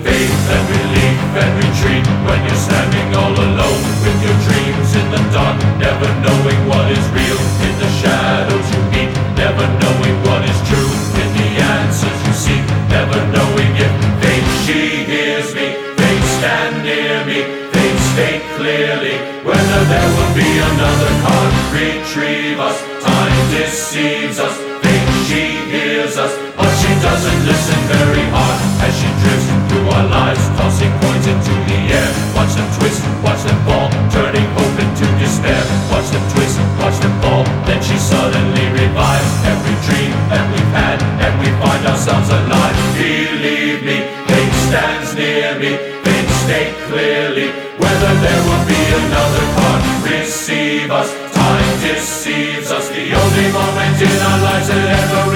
faith and belief and retreat when you're standing all alone with your dreams in the dark, never knowing what is real. In the shadows you meet, never knowing what is true. In the answers you seek, never knowing if faith, she hears me. Faith, stand near me. Faith, state clearly whether there will be another card. Retrieve us, time deceives us. Faith, she hears us, but she doesn't listen very hard as she drifts through our lives, tossing coins into the air. Watch them twist, watch them fall, turning hope into despair. Watch them twist, watch them fall, then she suddenly revives every dream that we've had, and we find ourselves alive. Believe me, faith stands near me. Faith, state clearly whether there will be another card. Receive us, time deceives us. The only moment in our lives that ever